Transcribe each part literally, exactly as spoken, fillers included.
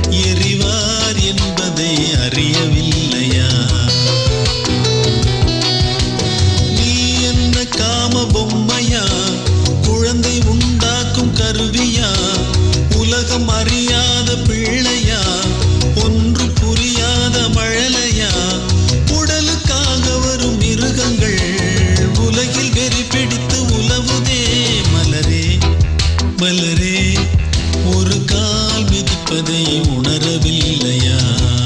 எறிவார் என்பதை அறியவில்லையா? நீ என்ன காம பொம்மையா? குழந்தை உண்டாக்கும் கருவியா? உலகம் அறியாத பிள்ளையா? ஒன்று புரியாத மழலையா? உடலுக்காக வரும் மிருகங்கள் உலகில் வெறி பிடித்து உலவுதே. மலரே மலரே, ஒரு கால் மிதிப்பதை உணரவில்லையா?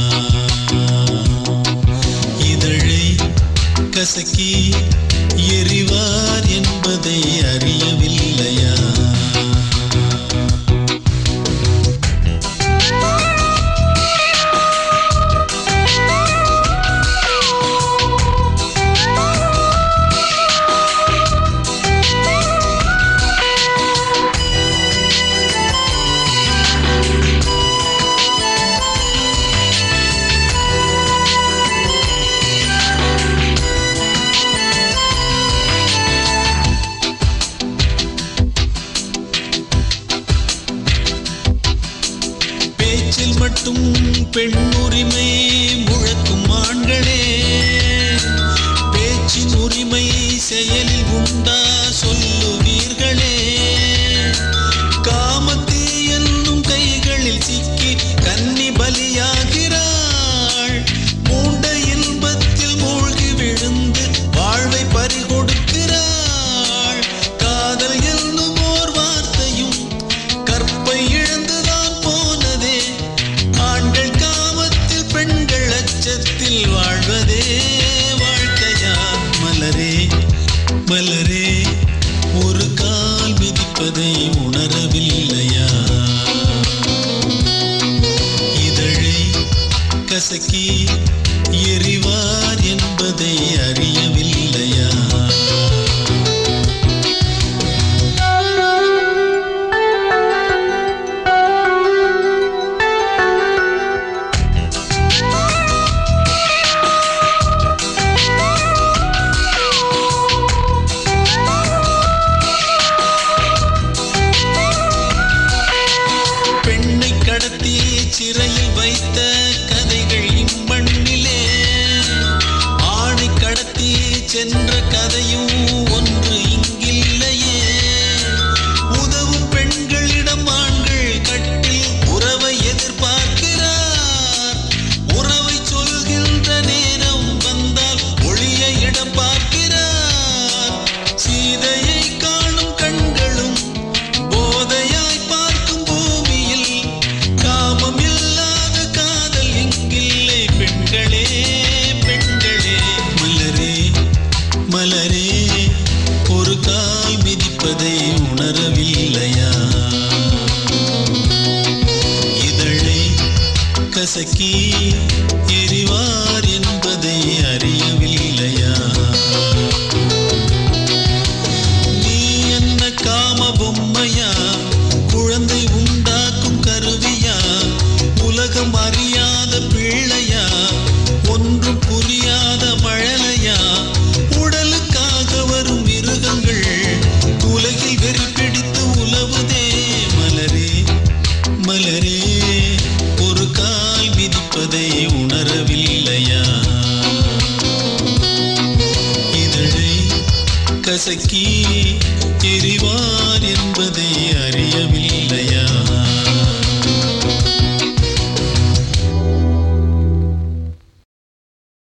இதழை கசக்கி எறிவார் என்பதை அறியவில்லையா? பேச்சில் மட்டும் பெண் உரிமை முழக்கும் ஆண்களே, பேச்சின் உரிமை செயலில் உண்டா சொல்லுவீர்களே. காமத்தே என்னும் கைகளில் சிக்கி கன்னி பலியாகிறாள். மூண்ட இன்பத்தில் மூழ்கி விழுந்து வாழ்வை பறிகொடுக்கிறாள். காதல் என்னும் ஓர் வார்த்தையும் கற்பை இழந்துதான் போனதே. ஆண்கள் காமத்தில் பெண்கள் அச்சத்தில் வாழ்வதே வாழ்க்கையா? மலரே மலரே, ஒரு கால் மிதிப்பதை உணரவில்லையா? இதழை கசக்கி எறிவார் என்பதை அறியவில்லையா? பெண்ணை கடத்தி சிறையில் வைத்த கதைகள் இம்மண்ணிலே, ஆணை கடத்தி சென்ற கதையும் ஒன்று இங்கில்லையே. உதவும் பெண்களிடம் ஆண்கள் கட்டில் உறவை எதிர்பார்க்கிறார். உறவை சொல்கின்ற நேரம் வந்தால் ஒளிய இடம் பார்க்கிறார். சீதையை காணும் கண்களும் போதையாய் பார்க்கும் பூமியில் காமம் இல்லாத காதல் இங்கில்லை. பெண்களே பெண்களே, மலரே மலரே, ஒரு கால் மிதிப்பதை உணரவில்லையா? இதழை கசக்கி எறிவார் என்பதை அறியவில்லையா? நீ என்ன காம பொம்மையா? குழந்தை உண்டாக்கும் கருவியா? உலகம் அறியாத பிள்ளையா? ஒன்று புரியாத மழலையா? உடலுக்காக வரும் மிருகங்கள் உலகில் வெறி பிடித்து உலவுதே. மலரே மலரே, ஒரு கால் மிதிப்பதை உணரவில்லையா? இதழை கசக்கி எறிவார் என்பதை